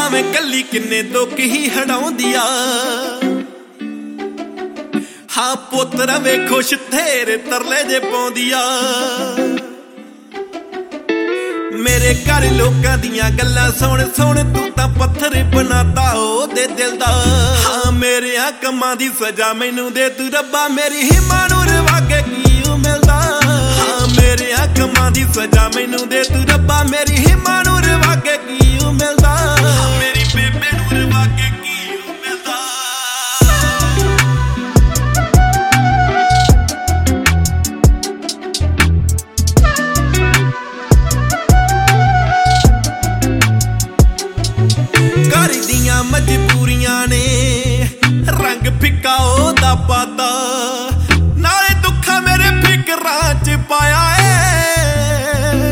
भावें कली किन्ने दुख ही हटाउंदी आ। हाँ पुत रवे खुश तेरे तरले जे पाउंदी आ। मेरे घर लोकां दियां गल्लां सुण सुण तू तां पत्थर बनाता ओदे दिल दा। हाँ मेरे कमां दी सजा मैनू दे तू रब्बा, मेरी हिम्मा नूं रवा के की मिलदा। हाँ मेरे कमां दी सजा मैनू दे तू रब्बा, मेरी हिम्मा नूं रवा के की मिलदा। मेरी बेबे नूं रवा के की मिलदा। घर दियां मजबूरियां ने रंग फिक्का ओदा पाता, नाले दुखा मेरे फिकरां च पाया है।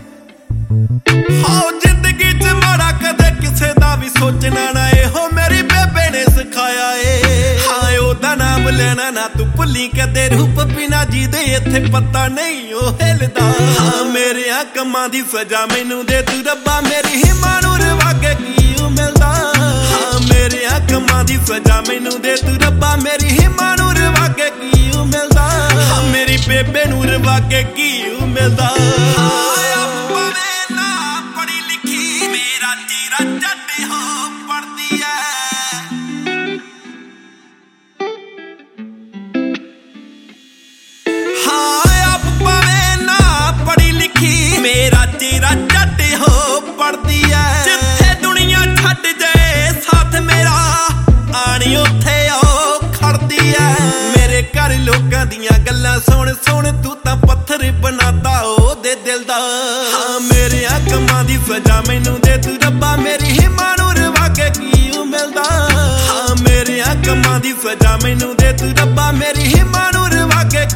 हाँ जिंदगी च माड़ा कदे किसे दा भी सोचना ना, हो मेरी बेबे ने सिखाया है। हाँ ओदा नाम लेना ना तू भुल्ली कदे, रूप बिना जी दे इत्थे पता नहीं ओ हिलदा। हाँ मेरे कमां दी सजा मैनू दे तू रब्बा, मेरी हिम्मा नूं रवा के की मिलदा। हाँ मेरे कमां दी सजा मैनू दे तू रब्बा, मेरी हिम्मा नूं रवा के की मिलदा। हाँ मेरी बेबे नूं रवा के की मिलदा। पढ़ी लिखी मेरा चीरा जट हो पढ़दी है। हाँ अब भावें ना पढ़ी लिखी मेरा चीरा जट हो पढ़दी है। जिथे दुनिया छड्ड जाए साथ मेरा आनी उथे ओ खड़दी है। मेरे घर लोकां दियां गल्लां सुण सुण तू तां पत्थर बनाता ओदे दिल दा। हाँ मेरे कमां दी सजा मैनू दे तू रब्बा, मेरी हिम्मा नूं रवा के की मिलदा। हाँ मेरे कमां दी सजा मैनू दे तू रब्बा, मेरी हिम्मा नूं रवा के